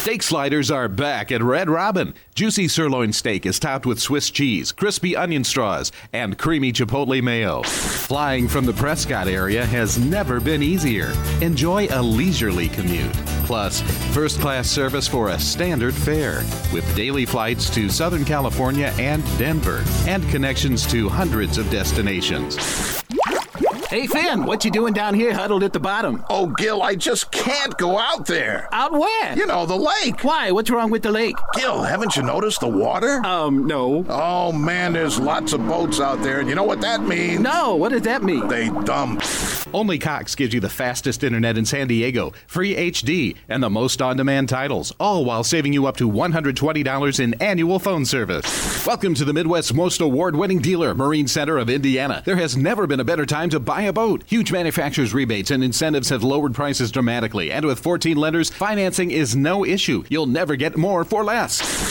Steak sliders are back at Red Robin. Juicy sirloin steak is topped with Swiss cheese, crispy onion straws, and creamy chipotle mayo. Flying from the Prescott area has never been easier. Enjoy a leisurely commute. Plus, first-class service for a standard fare with daily flights to Southern California and Denver and connections to hundreds of destinations. Hey, Finn, what you doing down here huddled at the bottom? Oh, Gil, I just can't go out there. Out where? You know, the lake. Why? What's wrong with the lake? Gil, haven't you noticed the water? No. Oh, man, there's lots of boats out there, and you know what that means? No, what does that mean? They dump. Only Cox gives you the fastest internet in San Diego, free HD, and the most on-demand titles, all while saving you up to $120 in annual phone service. Welcome to the Midwest's most award-winning dealer, Marine Center of Indiana. There has never been a better time to buy a boat. Huge manufacturer's rebates and incentives have lowered prices dramatically, and with 14 lenders, financing is no issue. You'll never get more for less.